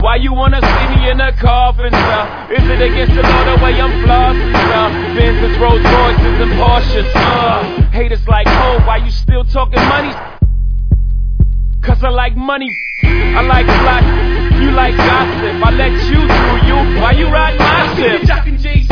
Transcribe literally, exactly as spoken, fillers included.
Why you wanna see me in a coffin, sir? Is it against the law the way I'm flossing, sir? Benzes, Rolls Royces, and Porsches, uh haters like, oh, why you still talking money? Cause I like money, I like flash, you like gossip. I let you do you, why you ride my ship?